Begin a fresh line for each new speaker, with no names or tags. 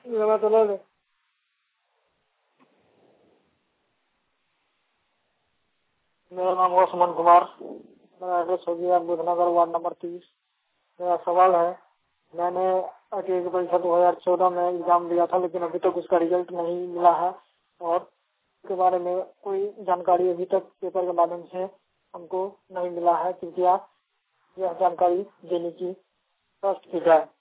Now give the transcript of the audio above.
मेरा नाम हुआ सुमन कुमार। मेरा एड्रेस हो गया बुधनगर वार्ड नंबर 30। मेरा सवाल है, मैंने ITA की परीक्षा 2014 में एग्जाम दिया था, लेकिन अभी तक उसका रिजल्ट नहीं मिला है और के बारे में कोई जानकारी अभी तक पेपर के माध्यम से हमको नहीं मिला है। कृपया यह जानकारी देने की कष्ट की जाए।